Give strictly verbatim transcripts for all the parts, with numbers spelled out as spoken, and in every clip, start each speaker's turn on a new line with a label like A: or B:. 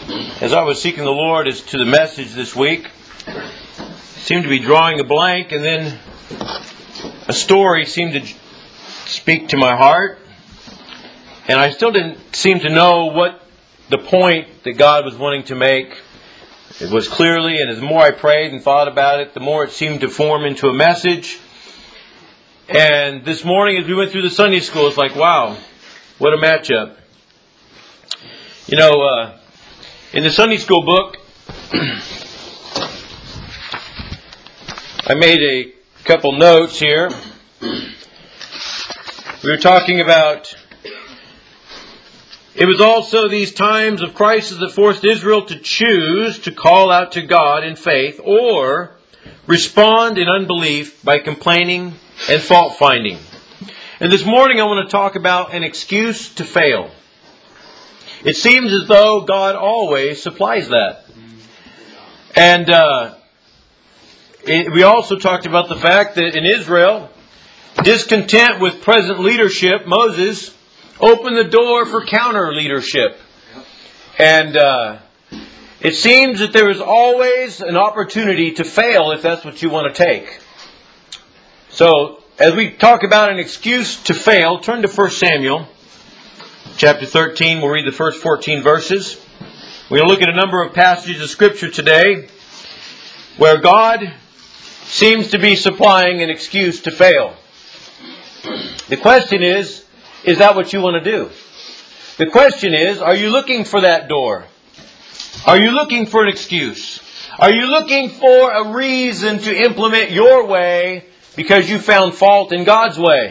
A: As I was seeking the Lord as to the message this week, I seemed to be drawing a blank, and then a story seemed to speak to my heart, and I still didn't seem to know what the point that God was wanting to make. It was clearly, and as the more I prayed and thought about it, the more it seemed to form into a message. And this morning as we went through the Sunday school, it's like, wow, what a matchup. You know, uh, in the Sunday school book, I made a couple notes here. We were talking about, it was also these times of crisis that forced Israel to choose to call out to God in faith or respond in unbelief by complaining and fault finding. And this morning I want to talk about an excuse to fail. It seems as though God always supplies that. And uh, it, we also talked about the fact that in Israel, discontent with present leadership, Moses opened the door for counter leadership. And uh, it seems that there is always an opportunity to fail if that's what you want to take. So, as we talk about an excuse to fail, turn to First Samuel chapter thirteen. We'll read the first fourteen verses. We're going to look at a number of passages of Scripture today where God seems to be supplying an excuse to fail. The question is, is that what you want to do? The question is, are you looking for that door? Are you looking for an excuse? Are you looking for a reason to implement your way because you found fault in God's way?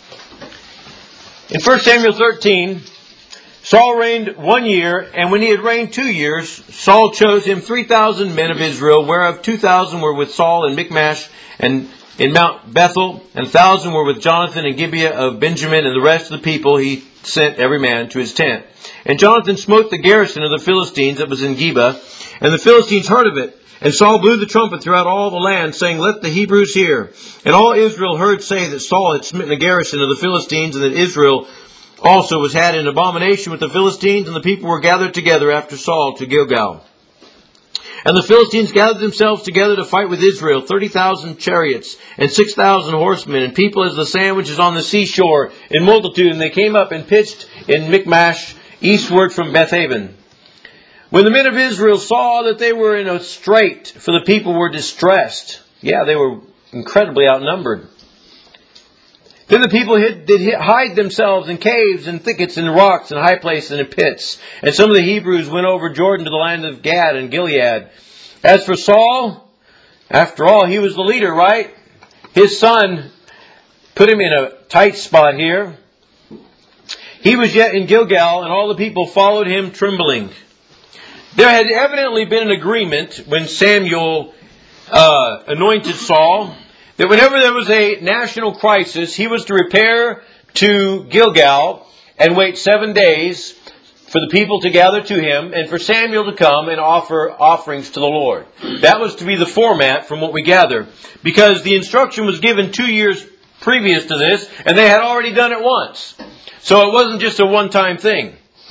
A: In First Samuel thirteen, Saul reigned one year, and when he had reigned two years, Saul chose him three thousand men of Israel, whereof two thousand were with Saul in Michmash and in Mount Bethel, and a thousand were with Jonathan in Gibeah of Benjamin, and the rest of the people he sent every man to his tent. And Jonathan smote the garrison of the Philistines that was in Geba, and the Philistines heard of it. And Saul blew the trumpet throughout all the land, saying, Let the Hebrews hear. And all Israel heard say that Saul had smitten the garrison of the Philistines, and that Israel also was had in abomination with the Philistines, and the people were gathered together after Saul to Gilgal. And the Philistines gathered themselves together to fight with Israel, thirty thousand chariots, and six thousand horsemen, and people as the sand which is on the seashore in multitude. And they came up and pitched in Michmash, eastward from Bethaven. When the men of Israel saw that they were in a strait, for the people were distressed. Yeah, they were incredibly outnumbered. Then the people hid, did hide themselves in caves and thickets and rocks and high places and in pits. And some of the Hebrews went over Jordan to the land of Gad and Gilead. As for Saul, after all, he was the leader, right? His son put him in a tight spot here. He was yet in Gilgal, and all the people followed him trembling. There had evidently been an agreement when Samuel uh, anointed Saul that whenever there was a national crisis, he was to repair to Gilgal and wait seven days for the people to gather to him and for Samuel to come and offer offerings to the Lord. That was to be the format from what we gather, because the instruction was given two years previous to this, and they had already done it once. So it wasn't just a one-time thing.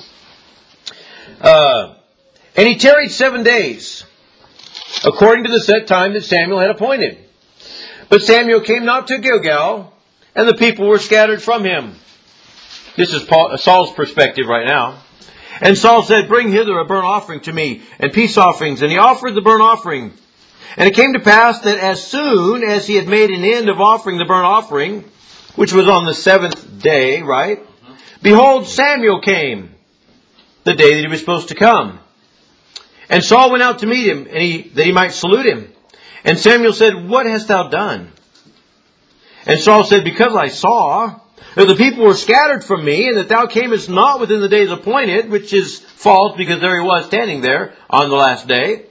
A: Uh... And he tarried seven days, according to the set time that Samuel had appointed. But Samuel came not to Gilgal, and the people were scattered from him. This is Paul, Saul's perspective right now. And Saul said, Bring hither a burnt offering to me, and peace offerings. And he offered the burnt offering. And it came to pass that as soon as he had made an end of offering the burnt offering, which was on the seventh day, right? Behold, Samuel came, the day that he was supposed to come. And Saul went out to meet him, and he, that he might salute him. And Samuel said, What hast thou done? And Saul said, Because I saw that the people were scattered from me, and that thou camest not within the days appointed, which is false, because there he was standing there on the last day.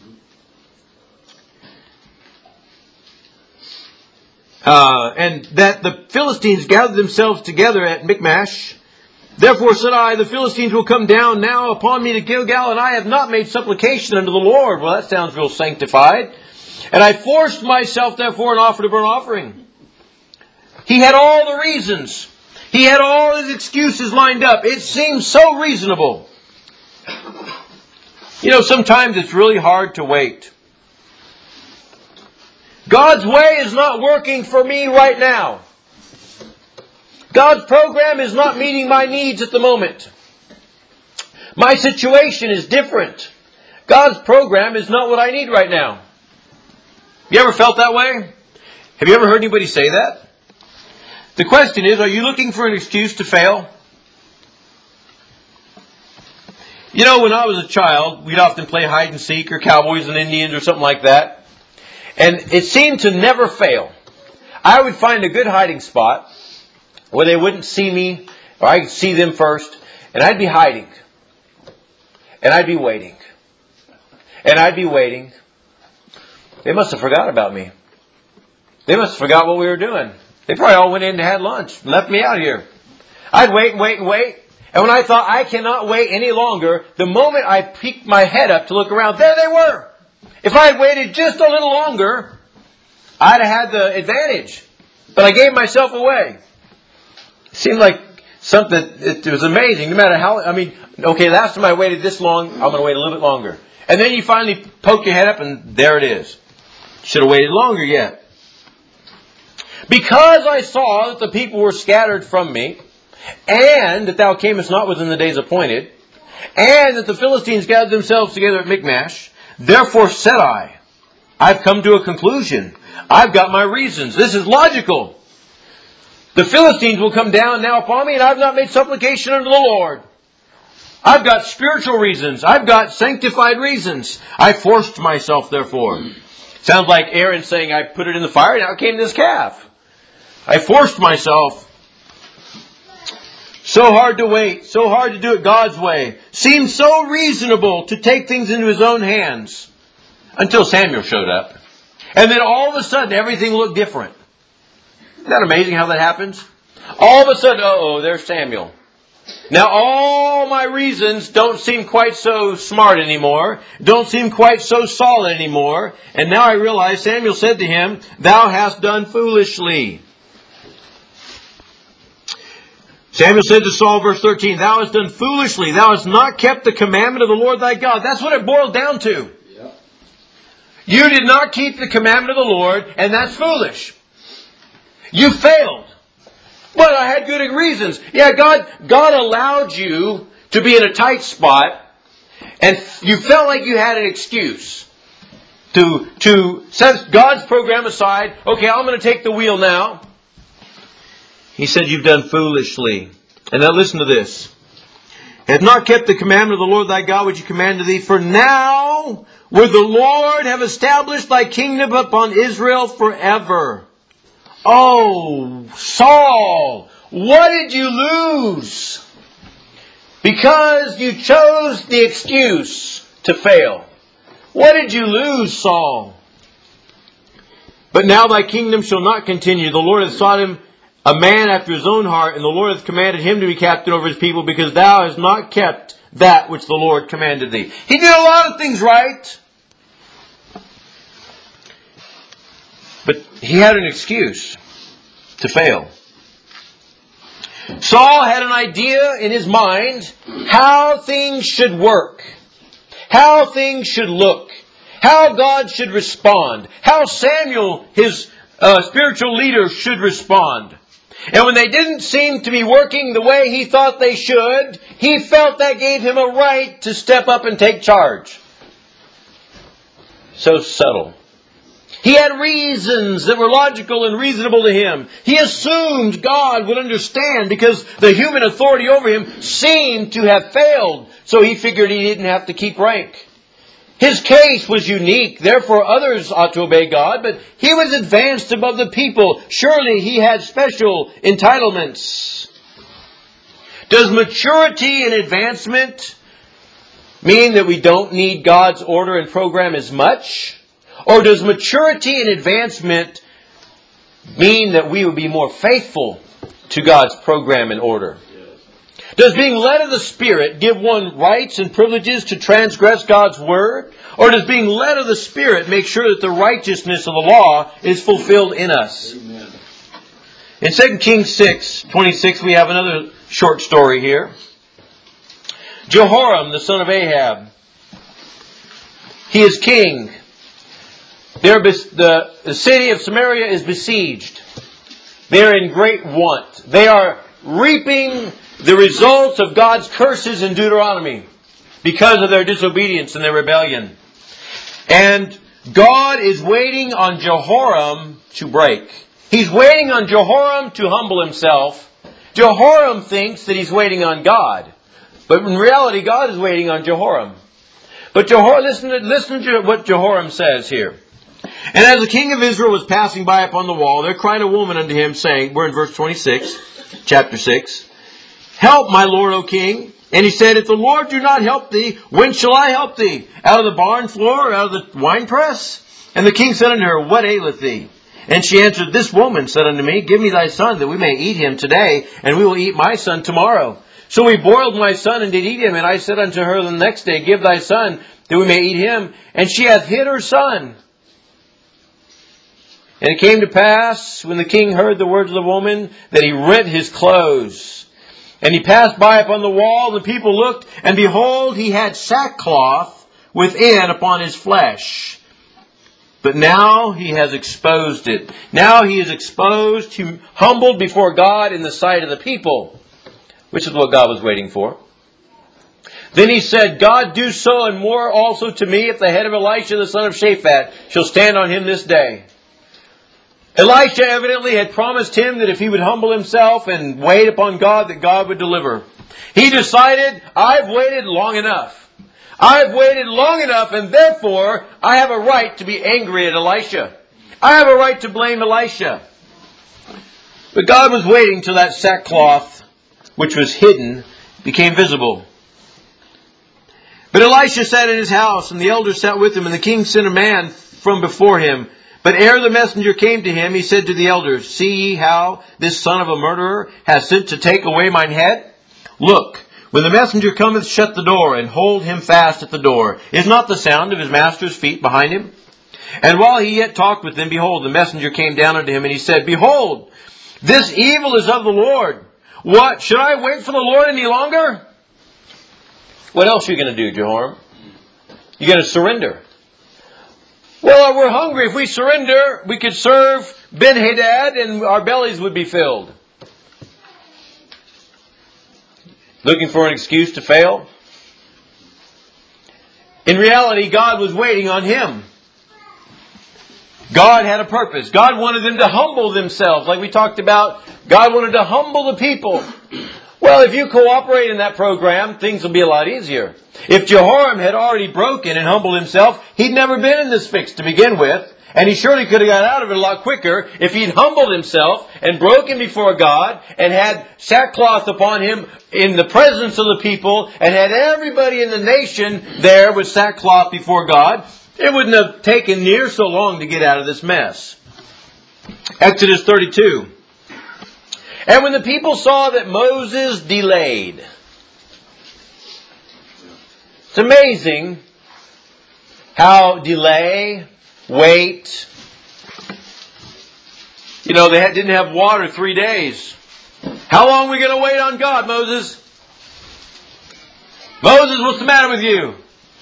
A: Uh, and that the Philistines gathered themselves together at Michmash. Therefore said I, the Philistines will come down now upon me to Gilgal, and I have not made supplication unto the Lord. Well, that sounds real sanctified. And I forced myself, therefore, and offered a burnt offering. He had all the reasons. He had all his excuses lined up. It seemed so reasonable. You know, sometimes it's really hard to wait. God's way is not working for me right now. God's program is not meeting my needs at the moment. My situation is different. God's program is not what I need right now. You ever felt that way? Have you ever heard anybody say that? The question is, are you looking for an excuse to fail? You know, when I was a child, we'd often play hide and seek or cowboys and Indians or something like that. And it seemed to never fail. I would find a good hiding spot where they wouldn't see me, or I could see them first, and I'd be hiding. And I'd be waiting. And I'd be waiting. They must have forgot about me. They must have forgot what we were doing. They probably all went in and had lunch and left me out here. I'd wait and wait and wait. And when I thought I cannot wait any longer, the moment I peeked my head up to look around, there they were. If I had waited just a little longer, I'd have had the advantage. But I gave myself away. It seemed like something, it was amazing. No matter how, I mean, okay, last time I waited this long, I'm going to wait a little bit longer. And then you finally poke your head up and there it is. Should have waited longer yet. Because I saw that the people were scattered from me, and that thou camest not within the days appointed, and that the Philistines gathered themselves together at Michmash, therefore said I, I've come to a conclusion. I've got my reasons. This is logical. The Philistines will come down now upon me, and I've not made supplication unto the Lord. I've got spiritual reasons. I've got sanctified reasons. I forced myself, therefore. Sounds like Aaron saying, I put it in the fire, and out came this calf. I forced myself. So hard to wait. So hard to do it God's way. Seemed so reasonable to take things into his own hands. Until Samuel showed up. And then all of a sudden, everything looked different. Isn't that amazing how that happens? All of a sudden, uh-oh, there's Samuel. Now all my reasons don't seem quite so smart anymore. Don't seem quite so solid anymore. And now I realize Samuel said to him, thou hast done foolishly. Samuel said to Saul, verse thirteen, thou hast done foolishly. Thou hast not kept the commandment of the Lord thy God. That's what it boiled down to. Yep. You did not keep the commandment of the Lord, and that's foolish. You failed. But I had good reasons. Yeah, God, God allowed you to be in a tight spot, and you felt like you had an excuse to, to set God's program aside. Okay, I'm going to take the wheel now. He said, you've done foolishly. And now listen to this. Hath not kept the commandment of the Lord thy God which he commanded thee. For now would the Lord have established thy kingdom upon Israel forever. Oh, Saul, what did you lose? Because you chose the excuse to fail. What did you lose, Saul? But now thy kingdom shall not continue. The Lord hath sought him a man after his own heart, and the Lord hath commanded him to be captain over his people, because thou hast not kept that which the Lord commanded thee. He did a lot of things right. But he had an excuse to fail. Saul had an idea in his mind how things should work, how things should look, how God should respond, how Samuel, his uh, spiritual leader, should respond. And when they didn't seem to be working the way he thought they should, he felt that gave him a right to step up and take charge. So subtle. He had reasons that were logical and reasonable to him. He assumed God would understand because the human authority over him seemed to have failed. So he figured he didn't have to keep rank. His case was unique, therefore others ought to obey God, but he was advanced above the people. Surely he had special entitlements. Does maturity and advancement mean that we don't need God's order and program as much? Or does maturity and advancement mean that we would be more faithful to God's program and order? Does being led of the Spirit give one rights and privileges to transgress God's Word? Or does being led of the Spirit make sure that the righteousness of the law is fulfilled in us? Amen. In Second Kings six twenty-six, we have another short story here. Jehoram, the son of Ahab, He is king. They're bes- the, the city of Samaria is besieged. They're in great want. They are reaping the results of God's curses in Deuteronomy because of their disobedience and their rebellion. And God is waiting on Jehoram to break. He's waiting on Jehoram to humble himself. Jehoram thinks that he's waiting on God. But in reality, God is waiting on Jehoram. But Jehoram, listen to, listen to what Jehoram says here. And as the king of Israel was passing by upon the wall, there cried a woman unto him, saying, we're in verse twenty-six, chapter six, help, my lord, O king. And he said, if the Lord do not help thee, when shall I help thee? Out of the barn floor, or out of the winepress? And the king said unto her, what aileth thee? And she answered, this woman said unto me, give me thy son, that we may eat him today, and we will eat my son tomorrow. So we boiled my son and did eat him. And I said unto her the next day, give thy son, that we may eat him. And she hath hid her son. And it came to pass, when the king heard the words of the woman, that he rent his clothes. And he passed by upon the wall, the people looked, and behold, he had sackcloth within upon his flesh. But now he has exposed it. Now he is exposed, humbled before God in the sight of the people, which is what God was waiting for. Then he said, God, do so and more also to me, if the head of Elisha the son of Shaphat shall stand on him this day. Elisha evidently had promised him that if he would humble himself and wait upon God, that God would deliver. He decided, I've waited long enough. I've waited long enough, and therefore I have a right to be angry at Elisha. I have a right to blame Elisha. But God was waiting till that sackcloth, which was hidden, became visible. But Elisha sat in his house, and the elders sat with him, and the king sent a man from before him. But ere the messenger came to him, he said to the elders, see ye how this son of a murderer hath sent to take away mine head? Look, when the messenger cometh, shut the door, and hold him fast at the door. Is not the sound of his master's feet behind him? And while he yet talked with them, behold, the messenger came down unto him, and he said, behold, this evil is of the Lord. What? Should I wait for the Lord any longer? What else are you going to do, Jehoram? You're going to surrender. Well, we're hungry. If we surrender, we could serve Ben-Hadad and our bellies would be filled. Looking for an excuse to fail? In reality, God was waiting on him. God had a purpose. God wanted them to humble themselves. Like we talked about, God wanted to humble the people. Well, if you cooperate in that program, things will be a lot easier. If Jehoram had already broken and humbled himself, he'd never been in this fix to begin with. And he surely could have got out of it a lot quicker if he'd humbled himself and broken before God and had sackcloth upon him in the presence of the people and had everybody in the nation there with sackcloth before God. It wouldn't have taken near so long to get out of this mess. Exodus thirty-two. And when the people saw that Moses delayed. It's amazing how delay, wait. You know, they had, didn't have water three days. How long are we going to wait on God, Moses? Moses, what's the matter with you?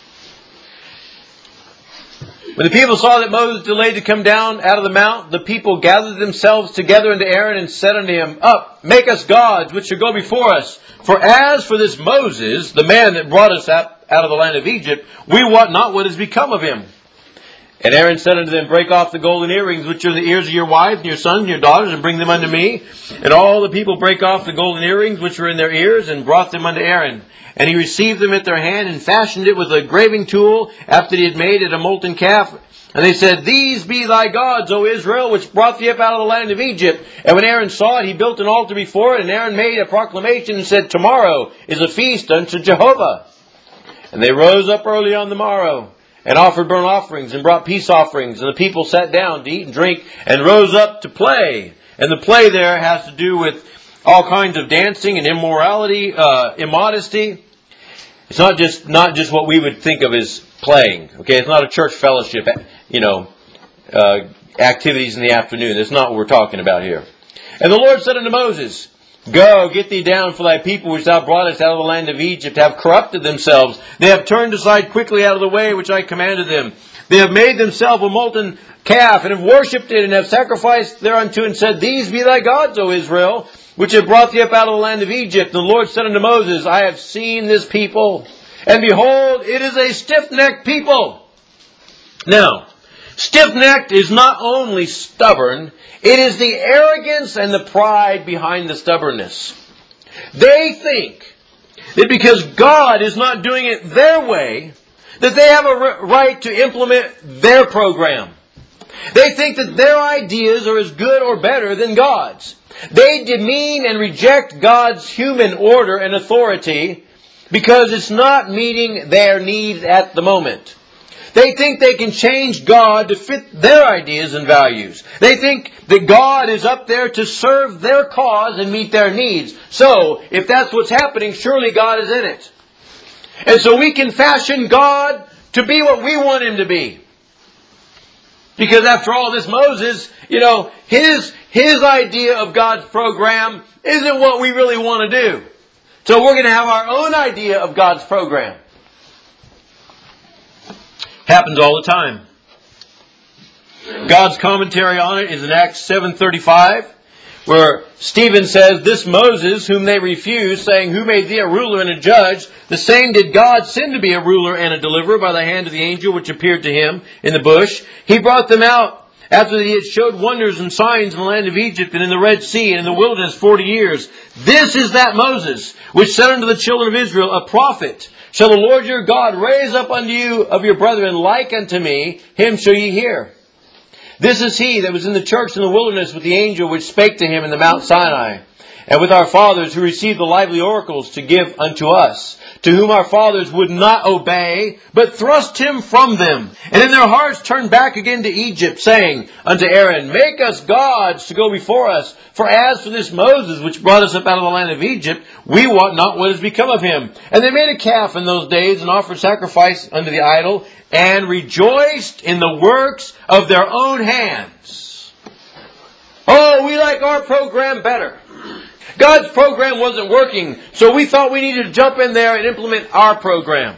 A: When the people saw that Moses delayed to come down out of the mount, the people gathered themselves together unto Aaron and said unto him, Up, make us gods which shall go before us. For as for this Moses, the man that brought us out, out of the land of Egypt, we wot not what has become of him. And Aaron said unto them, Break off the golden earrings which are in the ears of your wives and your sons and your daughters, and bring them unto me. And all the people brake off the golden earrings which were in their ears, and brought them unto Aaron. And he received them at their hand, and fashioned it with a graving tool, after he had made it a molten calf. And they said, These be thy gods, O Israel, which brought thee up out of the land of Egypt. And when Aaron saw it, he built an altar before it, and Aaron made a proclamation and said, Tomorrow is a feast unto Jehovah. And they rose up early on the morrow, and offered burnt offerings, and brought peace offerings. And the people sat down to eat and drink, and rose up to play. And the play there has to do with all kinds of dancing and immorality, uh, immodesty. It's not just not just what we would think of as playing. Okay, it's not a church fellowship, you know, uh, activities in the afternoon. That's not what we're talking about here. And the Lord said unto Moses, Go, get thee down, for thy people which thou broughtest out of the land of Egypt have corrupted themselves. They have turned aside quickly out of the way which I commanded them. They have made themselves a molten calf, and have worshipped it, and have sacrificed thereunto, and said, These be thy gods, O Israel, which have brought thee up out of the land of Egypt. And the Lord said unto Moses, I have seen this people, and behold, it is a stiff-necked people. Now, stiff-necked is not only stubborn, it is the arrogance and the pride behind the stubbornness. They think that because God is not doing it their way, that they have a right to implement their program. They think that their ideas are as good or better than God's. They demean and reject God's human order and authority because it's not meeting their needs at the moment. They think they can change God to fit their ideas and values. They think that God is up there to serve their cause and meet their needs. So, if that's what's happening, surely God is in it. And so we can fashion God to be what we want Him to be. Because after all, this Moses, you know, his, his idea of God's program isn't what we really want to do. So we're going to have our own idea of God's program. Happens all the time. God's commentary on it is in Acts seven thirty-five, where Stephen says, This Moses, whom they refused, saying, Who made thee a ruler and a judge? The same did God send to be a ruler and a deliverer by the hand of the angel which appeared to him in the bush. He brought them out after that he had showed wonders and signs in the land of Egypt and in the Red Sea and in the wilderness forty years. This is that Moses, which said unto the children of Israel, A prophet shall the Lord your God raise up unto you of your brethren like unto me, him shall ye hear. This is he that was in the church in the wilderness with the angel which spake to him in the Mount Sinai, and with our fathers who received the lively oracles to give unto us, to whom our fathers would not obey, but thrust him from them, and in their hearts turned back again to Egypt, saying unto Aaron, Make us gods to go before us, for as for this Moses which brought us up out of the land of Egypt, we wot not what has become of him. And they made a calf in those days, and offered sacrifice unto the idol, and rejoiced in the works of their own hands. Oh, we like our program better. God's program wasn't working, so we thought we needed to jump in there and implement our program.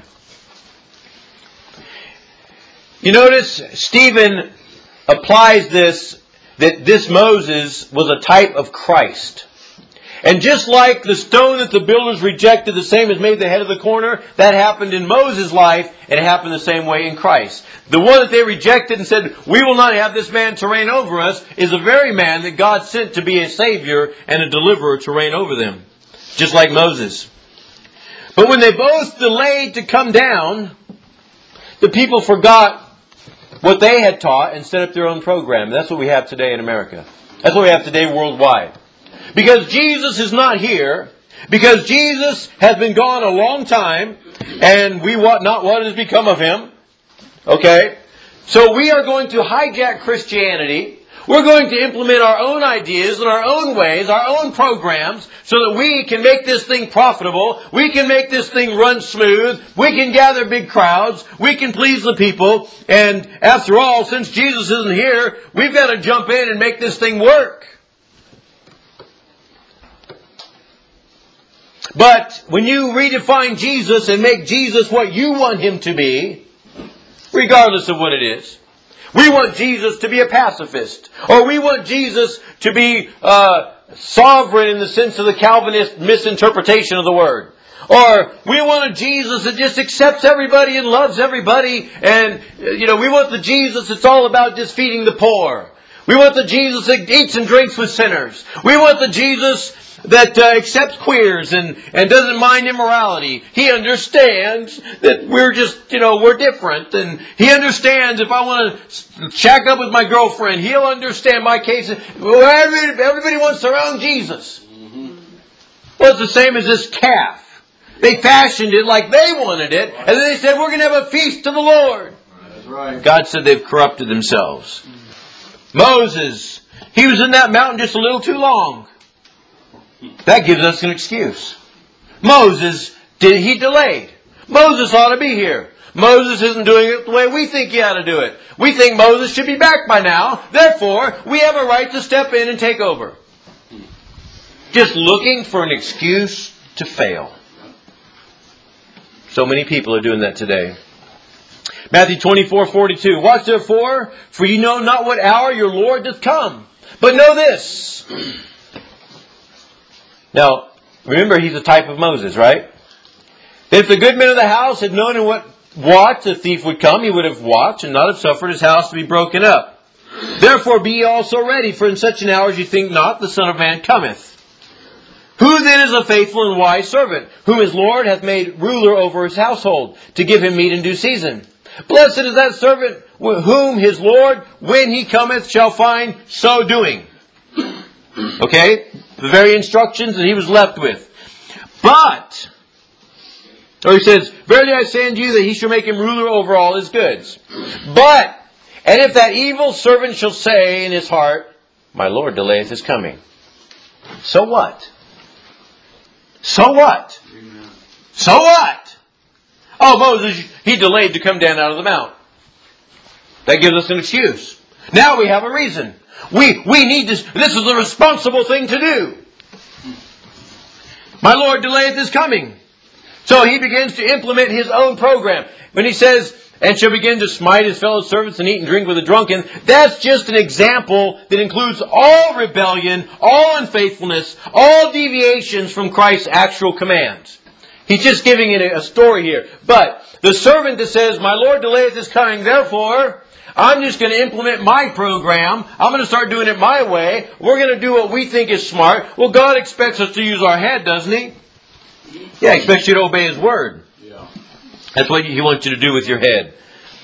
A: You notice Stephen applies this, that this Moses was a type of Christ. And just like the stone that the builders rejected, the same as made the head of the corner, that happened in Moses' life, and it happened the same way in Christ. The one that they rejected and said, we will not have this man to reign over us, is the very man that God sent to be a Savior and a deliverer to reign over them. Just like Moses. But when they both delayed to come down, the people forgot what they had taught and set up their own program. That's what we have today in America. That's what we have today worldwide. Because Jesus is not here, because Jesus has been gone a long time, and we want not what has become of him. Okay? So we are going to hijack Christianity. We're going to implement our own ideas and our own ways, our own programs, so that we can make this thing profitable. We can make this thing run smooth. We can gather big crowds. We can please the people. And after all, since Jesus isn't here, we've got to jump in and make this thing work. But when you redefine Jesus and make Jesus what you want him to be, regardless of what it is, we want Jesus to be a pacifist, or we want Jesus to be uh, sovereign in the sense of the Calvinist misinterpretation of the word. Or we want a Jesus that just accepts everybody and loves everybody, and you know we want the Jesus that's all about just feeding the poor. We want the Jesus that eats and drinks with sinners. We want the Jesus that uh, accepts queers and, and doesn't mind immorality. He understands that we're just, you know, we're different. And he understands if I want to shack up with my girlfriend, he'll understand my case. Well, everybody, everybody wants their own Jesus. Mm-hmm. Well, it's the same as this calf. They fashioned it like they wanted it. And then they said, we're going to have a feast to the Lord. That's right. God said they've corrupted themselves. Moses, he was in that mountain just a little too long. That gives us an excuse. Moses, did he delayed? Moses ought to be here. Moses isn't doing it the way we think he ought to do it. We think Moses should be back by now. Therefore, we have a right to step in and take over. Just looking for an excuse to fail. So many people are doing that today. Matthew twenty-four forty-two. Watch therefore, for you know not what hour your Lord doth come. But know this. Now, remember, he's a type of Moses, right? If the good men of the house had known in what watch the thief would come, he would have watched and not have suffered his house to be broken up. Therefore be ye also ready, for in such an hour as you think not, the Son of Man cometh. Who then is a faithful and wise servant, whom his Lord hath made ruler over his household, to give him meat in due season? Blessed is that servant whom his Lord, when he cometh, shall find so doing. Okay? The very instructions that he was left with. But, or he says, verily I say unto you that he shall make him ruler over all his goods. But, and if that evil servant shall say in his heart, my Lord delayeth his coming. So what? So what? Amen. So what? Oh, Moses, he delayed to come down out of the mount. That gives us an excuse. Now we have a reason. We we need this. This is the responsible thing to do. My Lord delayeth his coming. So he begins to implement his own program. When he says, and shall begin to smite his fellow servants and eat and drink with the drunken, that's just an example that includes all rebellion, all unfaithfulness, all deviations from Christ's actual commands. He's just giving it a story here. But the servant that says, my Lord delayeth his coming, therefore I'm just going to implement my program. I'm going to start doing it my way. We're going to do what we think is smart. Well, God expects us to use our head, doesn't He? Yeah, He expects you to obey His word. Yeah. That's what He wants you to do with your head.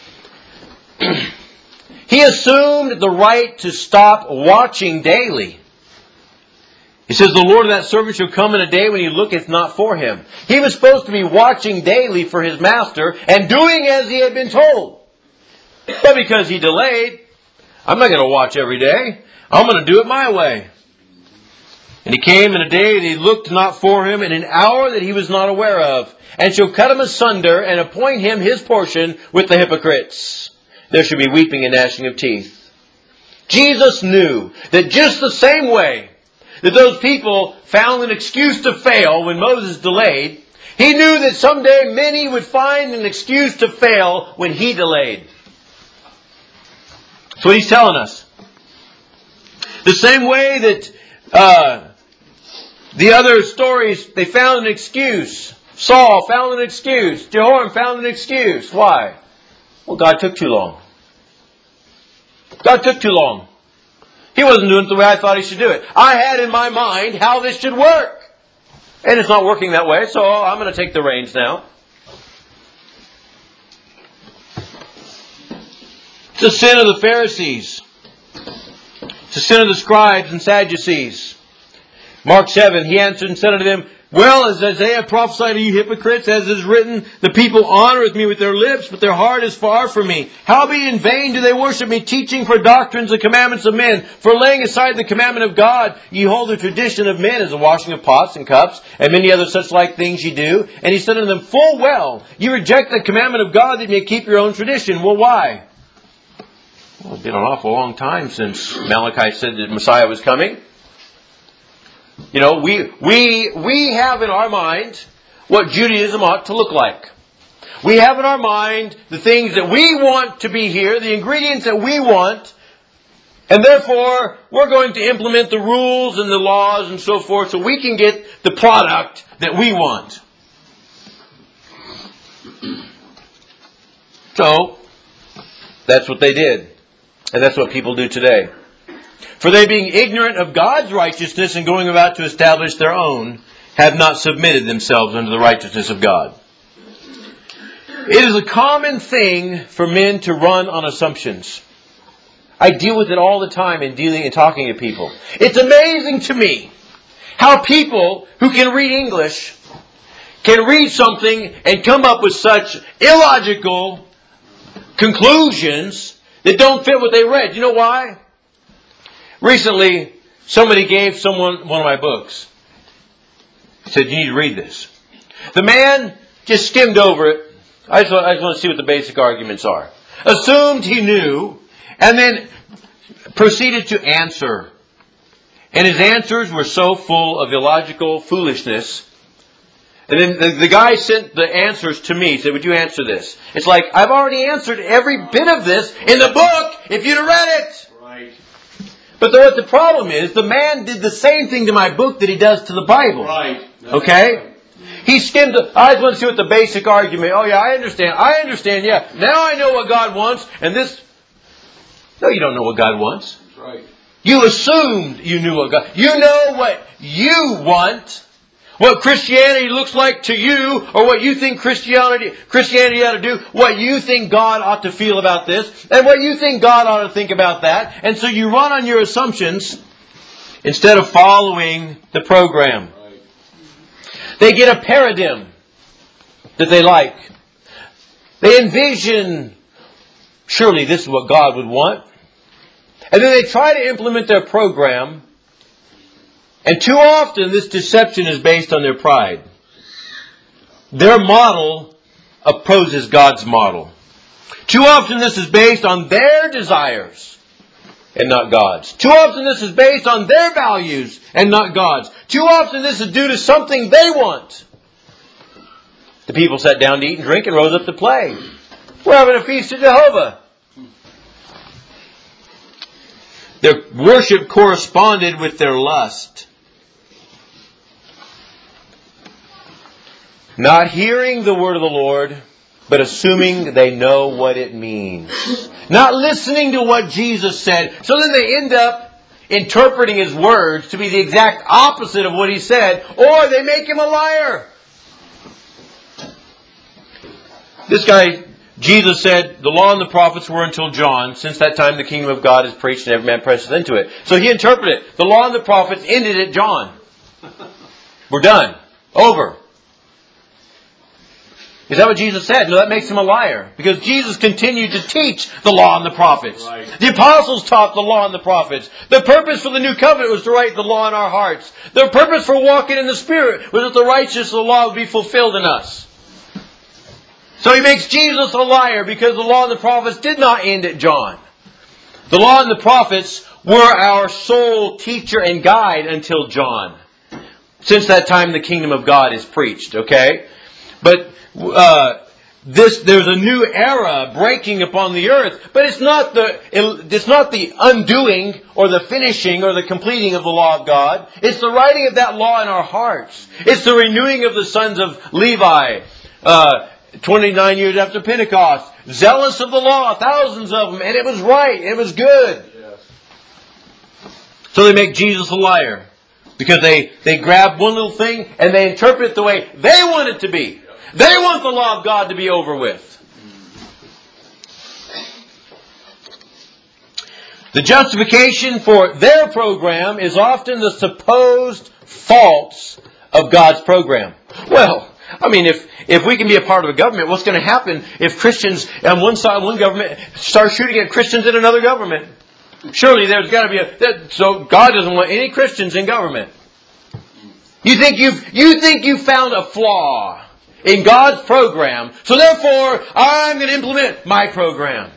A: He assumed the right to stop watching daily. He says, the Lord of that servant shall come in a day when he looketh not for him. He was supposed to be watching daily for his master and doing as he had been told. But because he delayed, I'm not going to watch every day. I'm going to do it my way. And he came in a day that he looked not for him, in an hour that he was not aware of, and shall cut him asunder and appoint him his portion with the hypocrites. There shall be weeping and gnashing of teeth. Jesus knew that just the same way that those people found an excuse to fail when Moses delayed, he knew that someday many would find an excuse to fail when he delayed. That's what he's telling us. The same way that uh, the other stories, they found an excuse. Saul found an excuse. Jehoram found an excuse. Why? Well, God took too long. God took too long. He wasn't doing it the way I thought He should do it. I had in my mind how this should work. And it's not working that way, so I'm going to take the reins now. It's the sin of the Pharisees. It's the sin of the scribes and Sadducees. Mark seven, He answered and said unto them, well, as Isaiah prophesied to you hypocrites, as is written, the people honoreth me with their lips, but their heart is far from me. Howbeit in vain do they worship me, teaching for doctrines the commandments of men. For laying aside the commandment of God, ye hold the tradition of men, as the washing of pots and cups, and many other such like things ye do. And He said unto them, full well, ye reject the commandment of God, that ye may keep your own tradition. Well, why? Well, it's been an awful long time since Malachi said that Messiah was coming. You know, we we we have in our mind what Judaism ought to look like. We have in our mind the things that we want to be here, the ingredients that we want, and therefore we're going to implement the rules and the laws and so forth so we can get the product that we want. So, that's what they did. And that's what people do today. For they, being ignorant of God's righteousness and going about to establish their own, have not submitted themselves unto the righteousness of God. It is a common thing for men to run on assumptions. I deal with it all the time in dealing and talking to people. It's amazing to me how people who can read English can read something and come up with such illogical conclusions that don't fit what they read. You know why? Recently, somebody gave someone one of my books. He said, you need to read this. The man just skimmed over it. I just, I just want to see what the basic arguments are. Assumed he knew, and then proceeded to answer. And his answers were so full of illogical foolishness. And then the, the guy sent the answers to me. He said, would you answer this? It's like, I've already answered every bit of this in the book if you'd have read it.
B: Right.
A: But the, what the problem is, the man did the same thing to my book that he does to the Bible.
B: Right.
A: Okay? He skimmed the, I just want to see what the basic argument, oh yeah, I understand, I understand, yeah. Now I know what God wants, and this, no, you don't know what God wants.
B: That's right.
A: You assumed you knew what God, you know what you want, what Christianity looks like to you, or what you think Christianity, Christianity ought to do, what you think God ought to feel about this, and what you think God ought to think about that. And so you run on your assumptions instead of following the program. They get a paradigm that they like. They envision, surely this is what God would want. And then they try to implement their program. And too often this deception is based on their pride. Their model opposes God's model. Too often this is based on their desires and not God's. Too often this is based on their values and not God's. Too often this is due to something they want. The people sat down to eat and drink and rose up to play. We're having a feast of Jehovah. Their worship corresponded with their lust. Not hearing the word of the Lord, but assuming they know what it means. Not listening to what Jesus said. So then they end up interpreting His words to be the exact opposite of what He said. Or they make Him a liar. This guy, Jesus said, the law and the prophets were until John. Since that time the kingdom of God is preached and every man presses into it. So he interpreted it. The law and the prophets ended at John. We're done. Over. Is that what Jesus said? No, that makes Him a liar. Because Jesus continued to teach the law and the prophets.
B: Right.
A: The apostles taught the law and the prophets. The purpose for the new covenant was to write the law in our hearts. The purpose for walking in the Spirit was that the righteousness of the law would be fulfilled in us. So He makes Jesus a liar because the law and the prophets did not end at John. The law and the prophets were our sole teacher and guide until John. Since that time the kingdom of God is preached. Okay? But Uh, this there's a new era breaking upon the earth, but it's not the it's not the undoing or the finishing or the completing of the law of God. It's the writing of that law in our hearts. It's the renewing of the sons of Levi, uh, twenty-nine years after Pentecost, zealous of the law, thousands of them, and it was right, it was good.
B: Yes.
A: So they make Jesus a liar because they they grab one little thing and they interpret it the way they want it to be. They want the law of God to be over with. The justification for their program is often the supposed faults of God's program. Well, I mean, if, if we can be a part of a government, what's going to happen if Christians on one side, one government, start shooting at Christians in another government? Surely there's got to be a... That, so God doesn't want any Christians in government. You think you've, you think you found a flaw in God's program, so therefore I'm going to implement my program.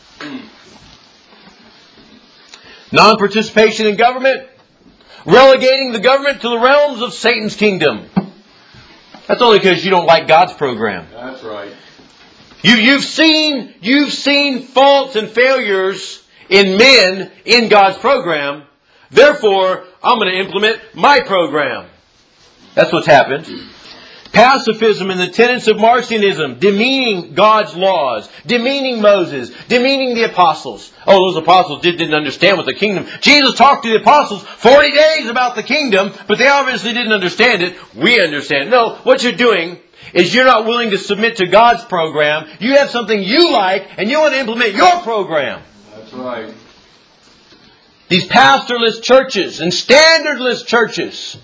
A: Non-participation in government, relegating the government to the realms of Satan's kingdom. That's only because you don't like God's program.
B: That's right.
A: You, you've seen, you've seen faults and failures in men in God's program. Therefore, I'm going to implement my program. That's what's happened. Pacifism and the tenets of Marcionism, demeaning God's laws, demeaning Moses, demeaning the apostles. Oh, those apostles did, didn't understand what the kingdom... Jesus talked to the apostles forty days about the kingdom, but they obviously didn't understand it. We understand. No, what you're doing is you're not willing to submit to God's program. You have something you like, and you want to implement your program.
B: That's right.
A: These pastorless churches and standardless churches.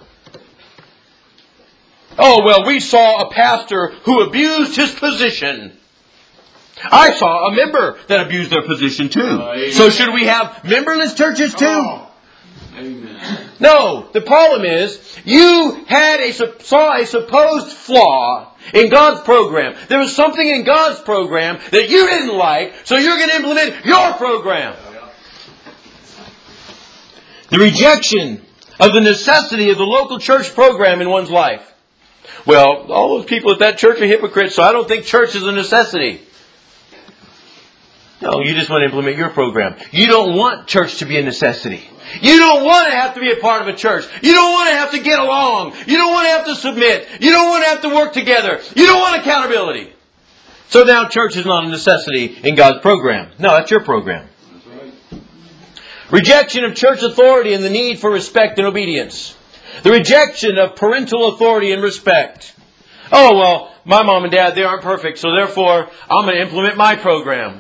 A: Oh, well, we saw a pastor who abused his position. I saw a member that abused their position too.
B: Uh,
A: so should we have memberless churches too?
B: Oh. Amen.
A: No, the problem is you had a saw a supposed flaw in God's program. There was something in God's program that you didn't like, so you're going to implement your program. The rejection of the necessity of the local church program in one's life. Well, all those people at that church are hypocrites, so I don't think church is a necessity. No, you just want to implement your program. You don't want church to be a necessity. You don't want to have to be a part of a church. You don't want to have to get along. You don't want to have to submit. You don't want to have to work together. You don't want accountability. So now church is not a necessity in God's program. No, that's your program.
B: That's right.
A: Rejection of church authority and the need for respect and obedience. The rejection of parental authority and respect. Oh, well, my mom and dad, they aren't perfect, so therefore I'm going to implement my program.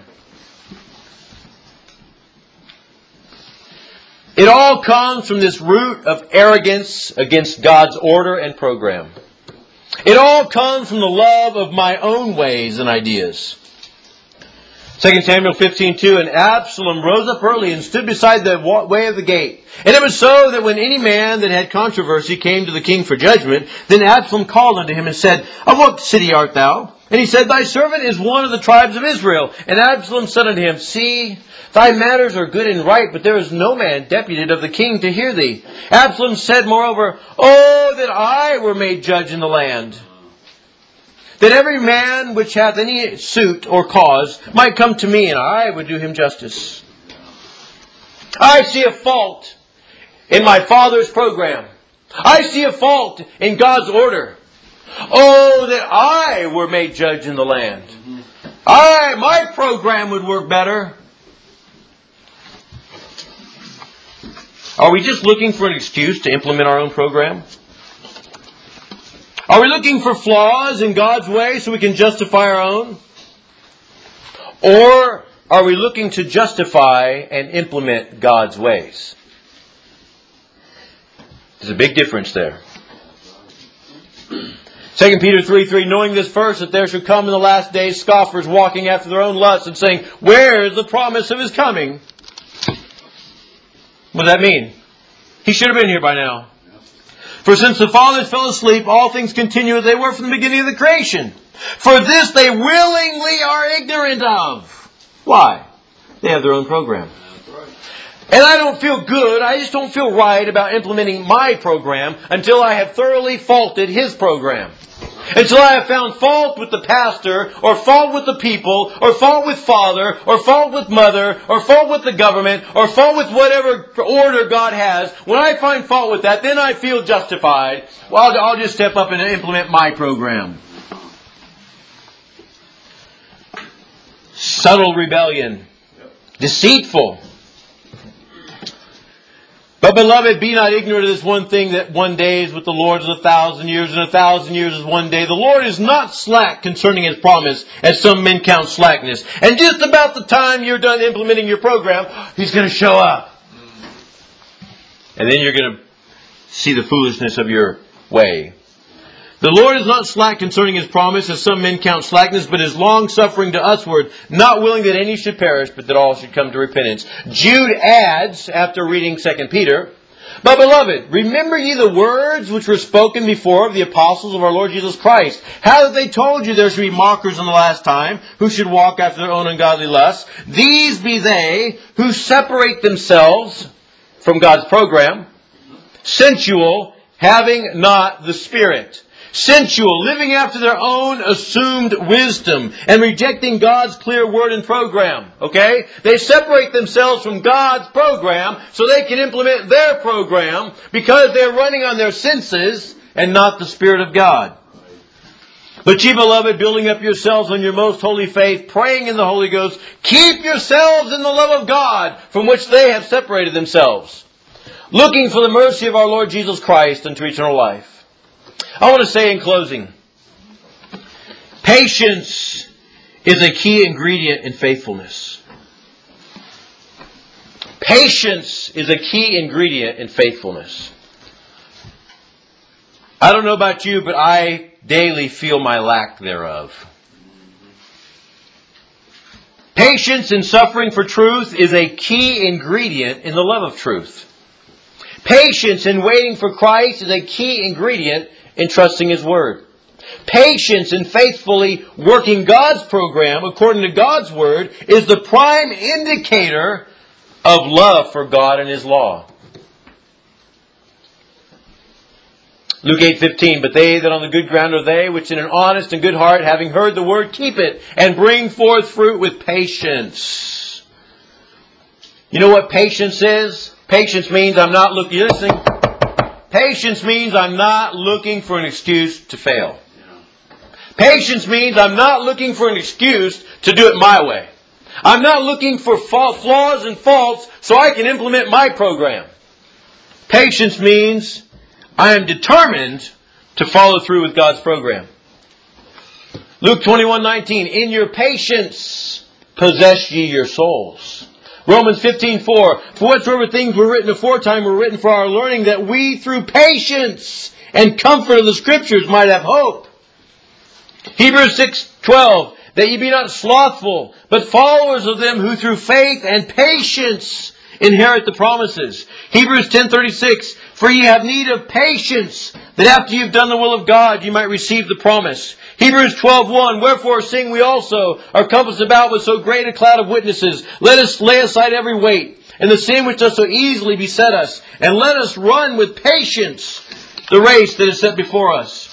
A: It all comes from this root of arrogance against God's order and program. It all comes from the love of my own ways and ideas. Second Samuel fifteen two, and Absalom rose up early and stood beside the way of the gate. And it was so that when any man that had controversy came to the king for judgment, then Absalom called unto him and said, Of what city art thou? And he said, Thy servant is one of the tribes of Israel. And Absalom said unto him, See, thy matters are good and right, but there is no man deputed of the king to hear thee. Absalom said moreover, Oh, that I were made judge in the land, that every man which hath any suit or cause might come to me, and I would do him justice. I see a fault in my father's program. I see a fault in God's order. Oh, that I were made judge in the land. I, my program would work better. Are we just looking for an excuse to implement our own program? Are we looking for flaws in God's way so we can justify our own? Or are we looking to justify and implement God's ways? There's a big difference there. Second Peter three three, knowing this first, that there should come in the last days scoffers walking after their own lusts and saying, Where is the promise of His coming? What does that mean? He should have been here by now. For since the fathers fell asleep, all things continue as they were from the beginning of the creation. For this they willingly are ignorant of. Why? They have their own program. And I don't feel good, I just don't feel right about implementing my program until I have thoroughly faulted his program. Until I have found fault with the pastor, or fault with the people, or fault with father, or fault with mother, or fault with the government, or fault with whatever order God has. When I find fault with that, then I feel justified. Well, I'll just step up and implement my program. Subtle rebellion. Deceitful. But beloved, be not ignorant of this one thing, that one day is with the Lord as a thousand years, and a thousand years is one day. The Lord is not slack concerning His promise, as some men count slackness. And just about the time you're done implementing your program, He's going to show up. And then you're going to see the foolishness of your way. The Lord is not slack concerning His promise, as some men count slackness, but is long-suffering to usward, not willing that any should perish, but that all should come to repentance. Jude adds, after reading Second Peter, But beloved, remember ye the words which were spoken before of the apostles of our Lord Jesus Christ, how that they told you there should be mockers in the last time, who should walk after their own ungodly lusts. These be they who separate themselves from God's program, sensual, having not the Spirit. Sensual, living after their own assumed wisdom and rejecting God's clear word and program. Okay? They separate themselves from God's program so they can implement their program because they're running on their senses and not the Spirit of God. But ye, beloved, building up yourselves on your most holy faith, praying in the Holy Ghost, keep yourselves in the love of God from which they have separated themselves, looking for the mercy of our Lord Jesus Christ unto eternal life. I want to say in closing, patience is a key ingredient in faithfulness. Patience is a key ingredient in faithfulness. I don't know about you, but I daily feel my lack thereof. Patience in suffering for truth is a key ingredient in the love of truth. Patience in waiting for Christ is a key ingredient in trusting His Word. Patience in faithfully working God's program according to God's Word is the prime indicator of love for God and His law. Luke eight fifteen, but they that on the good ground are they, which in an honest and good heart, having heard the word, keep it, and bring forth fruit with patience. You know what patience is? Patience means I'm not looking, you're listening? Patience means I'm not looking for an excuse to fail. Patience means I'm not looking for an excuse to do it my way. I'm not looking for flaws and faults so I can implement my program. Patience means I am determined to follow through with God's program. Luke twenty-one nineteen, in your patience possess ye your souls. Romans fifteen four, for whatsoever things were written aforetime were written for our learning, that we through patience and comfort of the Scriptures might have hope. Hebrews six twelve, that ye be not slothful, but followers of them who through faith and patience inherit the promises. Hebrews ten thirty-six, for ye have need of patience, that after you've done the will of God, you might receive the promise. Hebrews twelve one, wherefore seeing we also are compassed about with so great a cloud of witnesses, let us lay aside every weight, and the sin which does so easily beset us, and let us run with patience the race that is set before us.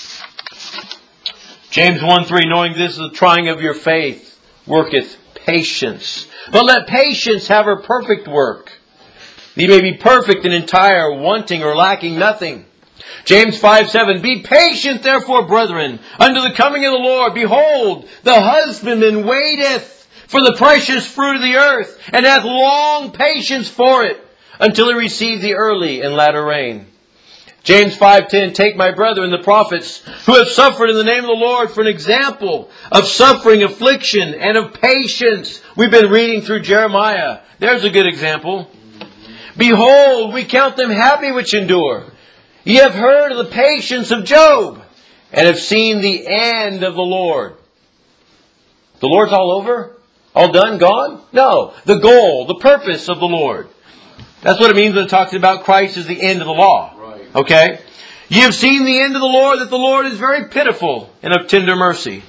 A: James one three, knowing this is the trying of your faith, worketh patience. But let patience have her perfect work, that ye may be perfect and entire, wanting or lacking nothing. James five seven, be patient therefore, brethren, unto the coming of the Lord. Behold, the husbandman waiteth for the precious fruit of the earth, and hath long patience for it, until he receive the early and latter rain. James five ten, take my brethren, the prophets, who have suffered in the name of the Lord, for an example of suffering, affliction, and of patience. We've been reading through Jeremiah. There's a good example. Behold, we count them happy which endure. Ye have heard of the patience of Job, and have seen the end of the Lord. The Lord's all over? All done? Gone? No. The goal, the purpose of the Lord. That's what it means when it talks about Christ as the end of the law. Okay? Ye have seen the end of the Lord, that the Lord is very pitiful and of tender mercy.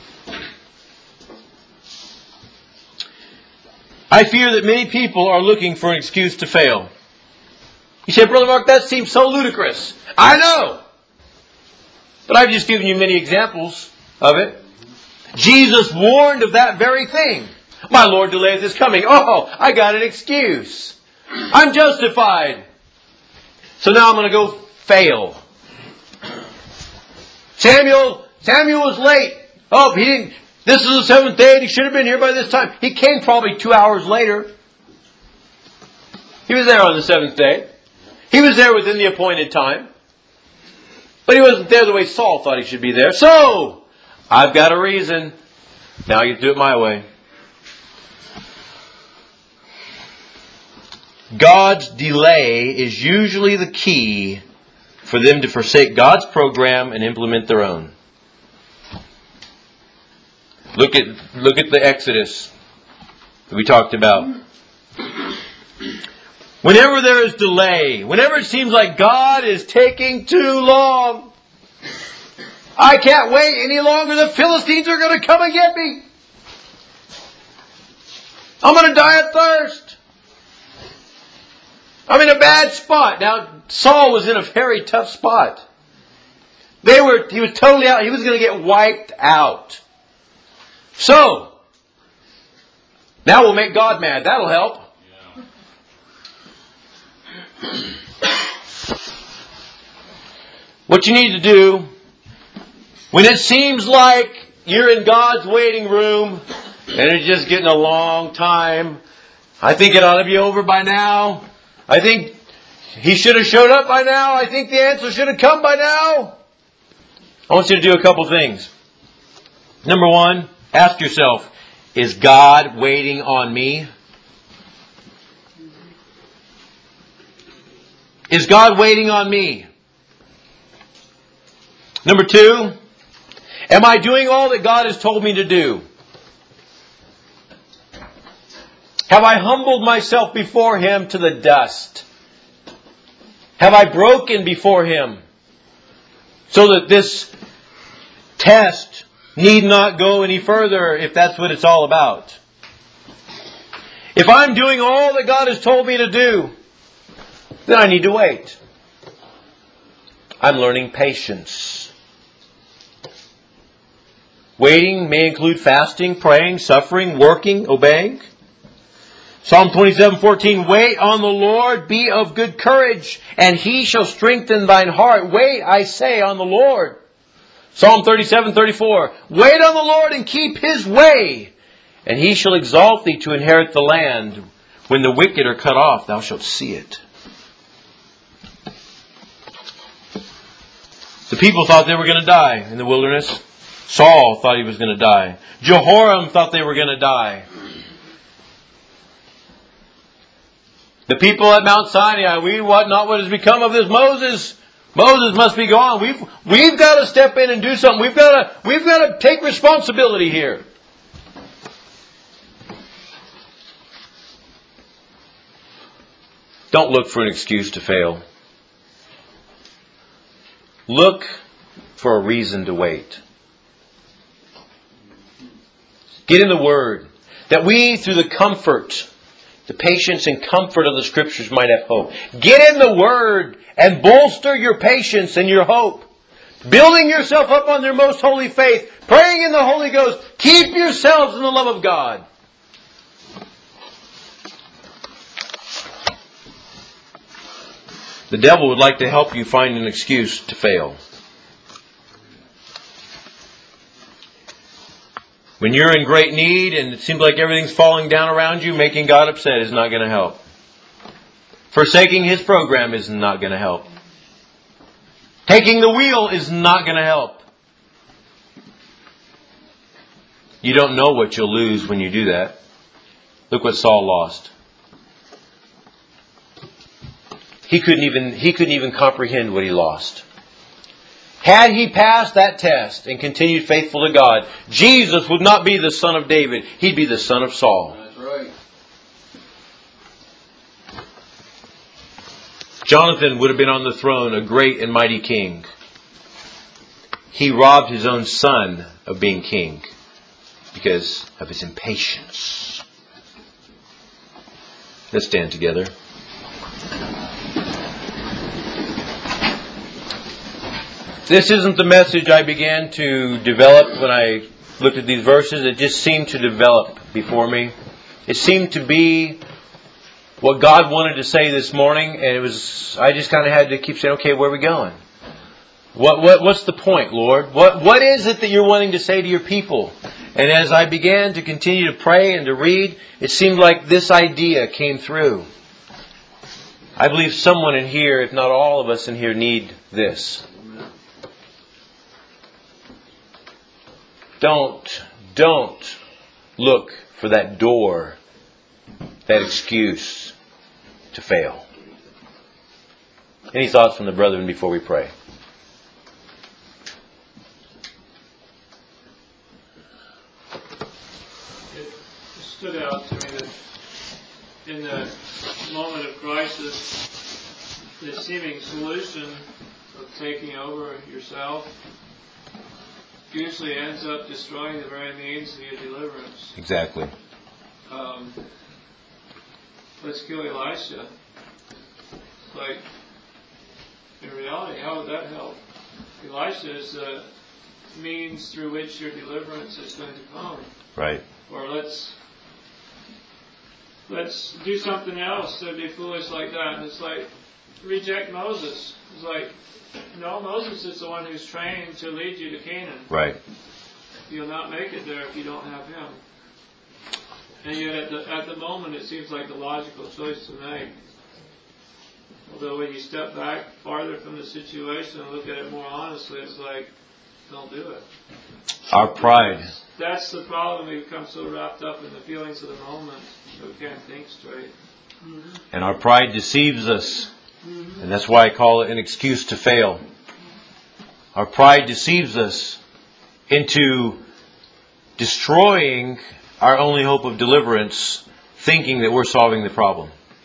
A: I fear that many people are looking for an excuse to fail. You say, Brother Mark, that seems so ludicrous. I know. But I've just given you many examples of it. Jesus warned of that very thing. My Lord delayed his coming. Oh, I got an excuse. I'm justified. So now I'm going to go fail. Samuel, Samuel was late. Oh, he didn't. This is the seventh day and he should have been here by this time. He came probably two hours later. He was there on the seventh day. He was there within the appointed time. But he wasn't there the way Saul thought he should be there. So, I've got a reason. Now you do it my way. God's delay is usually the key for them to forsake God's program and implement their own. Look at look at the Exodus that we talked about. Whenever there is delay, whenever it seems like God is taking too long, I can't wait any longer. The Philistines are going to come and get me. I'm going to die of thirst. I'm in a bad spot. Now, Saul was in a very tough spot. They were, he was totally out. He was going to get wiped out. So, now we'll make God mad. That'll help. What you need to do, when it seems like you're in God's waiting room and it's just getting a long time, I think it ought to be over by now. I think he should have showed up by now. I think the answer should have come by now. I want you to do a couple things. Number one, ask yourself, is God waiting on me? Is God waiting on me? Number two, am I doing all that God has told me to do? Have I humbled myself before Him to the dust? Have I broken before Him so that this test need not go any further if that's what it's all about? If I'm doing all that God has told me to do, then I need to wait. I'm learning patience. Waiting may include fasting, praying, suffering, working, obeying. Psalm twenty-seven fourteen, wait on the Lord, be of good courage, and He shall strengthen thine heart. Wait, I say, on the Lord. Psalm thirty-seven thirty-four, wait on the Lord and keep His way, and He shall exalt thee to inherit the land. When the wicked are cut off, thou shalt see it. The people thought they were going to die in the wilderness. Saul thought he was going to die. Jehoram thought they were going to die. The people at Mount Sinai, we what not what has become of this Moses? Moses must be gone. We've we've got to step in and do something. We've got to we've got to take responsibility here. Don't look for an excuse to fail. Look for a reason to wait. Get in the Word, that we, through the comfort, the patience and comfort of the Scriptures, might have hope. Get in the Word and bolster your patience and your hope. Building yourself up on your most holy faith, praying in the Holy Ghost. Keep yourselves in the love of God. The devil would like to help you find an excuse to fail. When you're in great need and it seems like everything's falling down around you, making God upset is not going to help. Forsaking His program is not going to help. Taking the wheel is not going to help. You don't know what you'll lose when you do that. Look what Saul lost. He couldn't even, he couldn't even comprehend what he lost. Had he passed that test and continued faithful to God, Jesus would not be the son of David. He'd be the son of Saul.
B: That's right.
A: Jonathan would have been on the throne, a great and mighty king. He robbed his own son of being king because of his impatience. Let's stand together. This isn't the message I began to develop when I looked at these verses. It just seemed to develop before me. It seemed to be what God wanted to say this morning, and it was. I just kind of had to keep saying, "Okay, where are we going? What what what's the point, Lord? What what is it that you're wanting to say to your people?" And as I began to continue to pray and to read, it seemed like this idea came through. I believe someone in here, if not all of us in here, need this. Don't, don't look for that door, that excuse to fail. Any thoughts from the brethren before we pray?
C: It stood out to me that in the moment of crisis, the seeming solution of taking over yourself usually ends up destroying the very means of your deliverance.
A: Exactly.
C: Um, let's kill Elisha. Like, in reality, how would that help? Elisha is the means through which your deliverance is going to come.
A: Right.
C: Or let's let's do something else that'd be foolish like that. And it's like, reject Moses. It's like, no, Moses is the one who's trained to lead you to Canaan.
A: Right.
C: You'll not make it there if you don't have him. And yet at the, at the moment it seems like the logical choice to make. Although when you step back farther from the situation and look at it more honestly, it's like, don't do it.
A: Our pride.
C: That's the problem. We become so wrapped up in the feelings of the moment that we can't think straight. Mm-hmm.
A: And our pride deceives us.
C: Mm-hmm.
A: And that's why I call it an excuse to fail. Our pride deceives us into destroying our only hope of deliverance, thinking that we're solving the problem.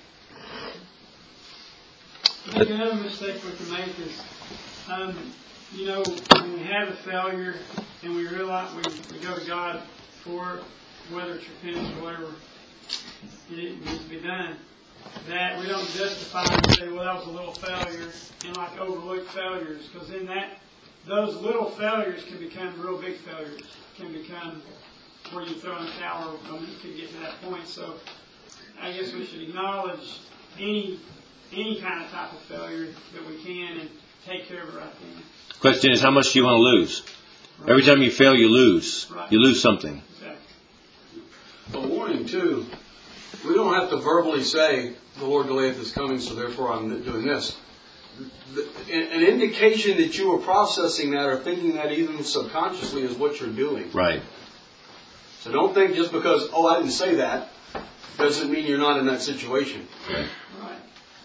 D: I think another mistake we can make is, um, you know, when we have a failure and we realize we, we go to God for it, whether it's repentance or whatever it needs to be done, that we don't justify and say, well, that was a little failure, and like overlook failures, because then that, those little failures can become real big failures, can become where you throw in the towel, I mean, it could get to that point. So I guess we should acknowledge any any kind of type of failure that we can and take care of it right then.
A: Question is, how much do you want to lose? Right. Every time you fail, you lose. Right. You lose something.
D: Exactly.
B: A warning, too. We don't have to verbally say, the Lord Goliath is coming, so therefore I'm doing this. An indication that you are processing that or thinking that even subconsciously is what you're doing.
A: Right.
B: So don't think just because, oh, I didn't say that, doesn't mean you're not in that situation.
A: Right.
D: Right.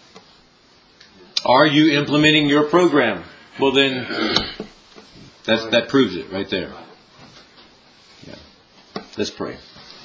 A: Are you implementing your program? Well, then, that's, that proves it right there. Yeah. Let's pray.